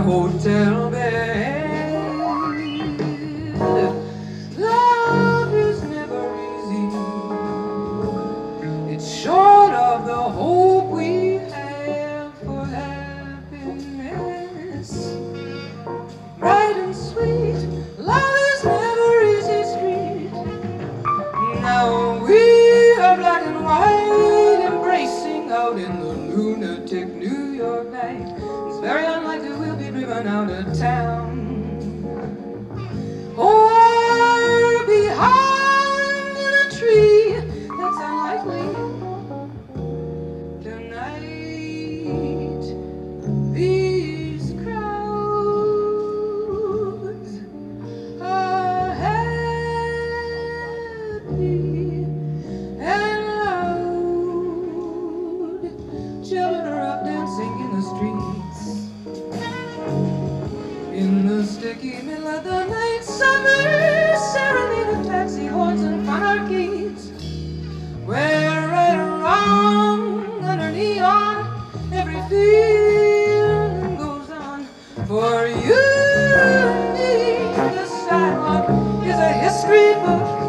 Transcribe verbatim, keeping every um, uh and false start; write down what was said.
hotel bed. Love is never easy. It's short of the hope we have for happiness. Bright and sweet, love is never easy street. Now we are black and white, embracing out in the lunatic New York night. It's very unlikely we'll be driven out of town, or behind in a tree. That's unlikely tonight. These crowds are happy and loud. Children are up dancing in the streets. In the sticky middle of the night, summer serenade of taxi horns and fun arcades. Where right or wrong, under neon, every feeling goes on. For you and me, the sidewalk is a history book.